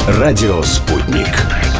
Радио «Спутник».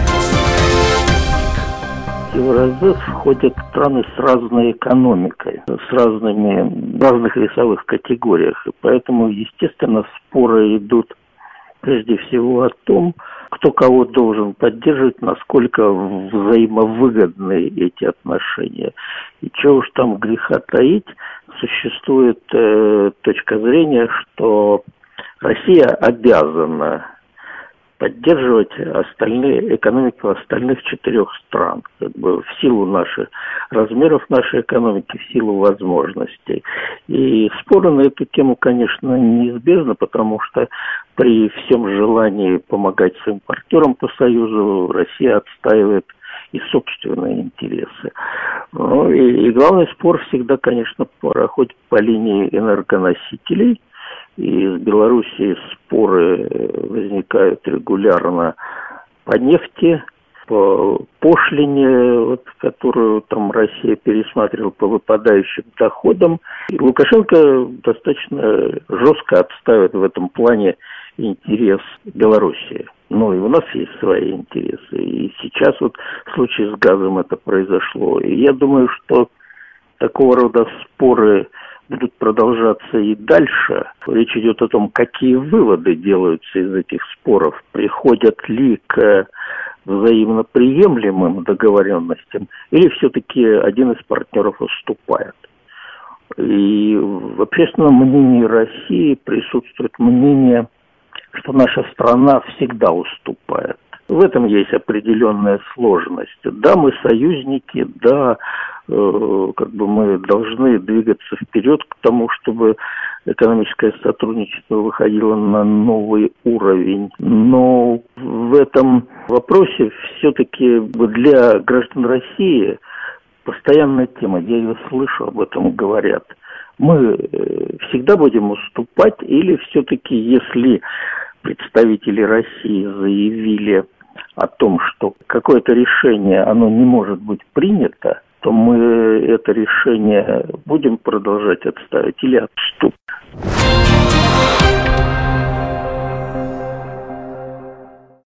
В Евразес входят страны с разной экономикой, с разных весовых категориях. И поэтому, естественно, споры идут прежде всего о том, кто кого должен поддерживать, насколько взаимовыгодны эти отношения. И чего уж там греха таить, существует точка зрения, что Россия обязана поддерживать экономику остальных 4 стран, в силу размеров нашей экономики, в силу возможностей. И споры на эту тему, конечно, неизбежны, потому что при всем желании помогать своим партнерам по Союзу Россия отстаивает и собственные интересы. Ну, и главный спор всегда, конечно, проходит по линии энергоносителей. И с Белоруссией споры возникают регулярно по нефти, по пошлине, которую там Россия пересматривала по выпадающим доходам. И Лукашенко достаточно жестко отстаивает в этом плане интерес Белоруссии. Но и у нас есть свои интересы. И сейчас в случае с газом это произошло. И я думаю, что такого рода споры будут продолжаться и дальше. Речь идет о том, какие выводы делаются из этих споров, приходят ли к взаимно приемлемым договоренностям, или все-таки один из партнеров уступает. И в общественном мнении России присутствует мнение, что наша страна всегда уступает. В этом есть определенная сложность. Да, мы союзники, да, мы должны двигаться вперед к тому, чтобы экономическое сотрудничество выходило на новый уровень. Но в этом вопросе все-таки для граждан России постоянная тема, я ее слышу, об этом говорят. Мы всегда будем уступать, или все-таки, если представители России заявили о том, что какое-то решение, оно не может быть принято, то мы это решение будем продолжать отстаивать или отступим?